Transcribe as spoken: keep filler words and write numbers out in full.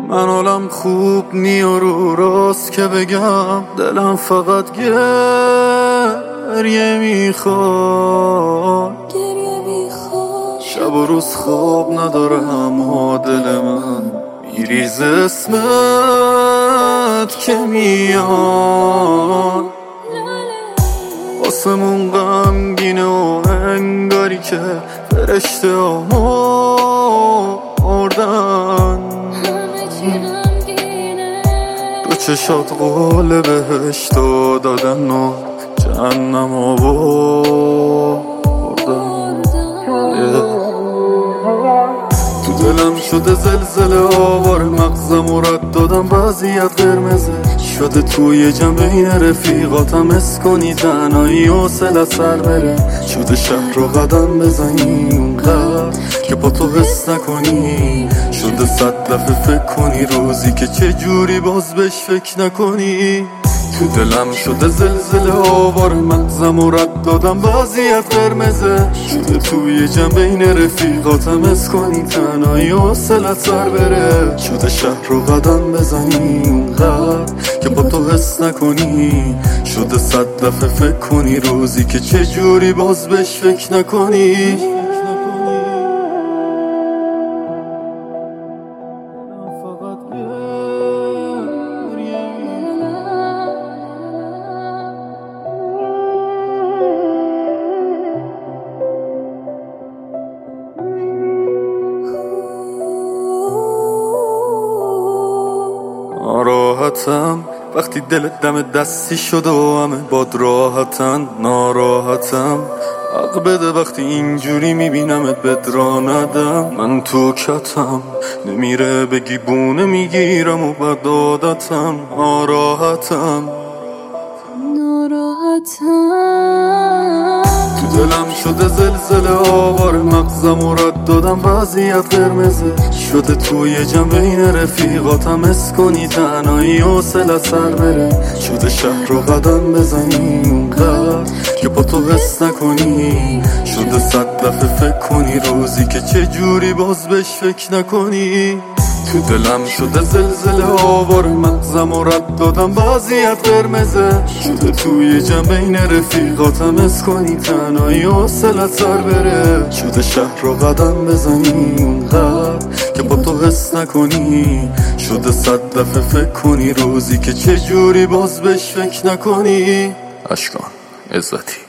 من حالم خوب نی و رو راست که بگم دلم فقط گریه میخواد. شب و روز خواب ندارم و دل من میریز اسمت که میاد. آسمون غمگینه و انگاری که فرشته ها مردن. دو چشات قول بهشتو دادن و جهنم آوردن. تو دلم شده زلزله آوار مغزم و رد دادم وضعیت قرمزه شده توی جمع این رفیقاتم حس کنی تنهایی و سل سر بره. شده شهر رو قدم بزنی اونقدر که با تو حس نکنی. شده صد دفعه فکر کنی روزی که چه جوری باز بهش فکر نکنی. تو دلم شده زلزله آوار مغزم و رد دادم وضعیت قرمزه شده توی جمع بین رفیقاتم حس کنی تنهایی و حوصله‌ت سر بره. شده شهر رو قدم بزنی اونقدر که با تو حس نکنی. شده صد دفعه فکر کنی روزی که چه جوری باز بهش فکر نکنی. ناراحتم وقتی دلت دم دستی شده و همه باد راحتن. ناراحتم حق بده وقتی اینجوری میبینمت بدرا ندم. من تو کتم نمیره بگی بونه میگیرم و بد عادتم. ناراحتم ناراحتم تو دلم شده زلزله آوار مغزم و رد دادم وضعیت قرمزه شده توی جمع این رفیقاتم حس کنی تنهایی و حوصله‌ت سر بره. شده شهر رو قدم بزنی اونقدر که با تو حس نکنی. شده صد دفعه فکر کنی روزی که چه جوری باز بهش فکر نکنی. تو دلم شده زلزله آوار مغزم و رد دادم وضعیت قرمزه شده توی جمع این رفیقاتم حس کنی تنهایی و حوصله‌ت سر بره. شده شهر رو قدم بزنی اونقدر که با تو حس نکنی. شده صد دفعه فکر کنی روزی که چه جوری باز بهش فکر نکنی. اشکان عزتی.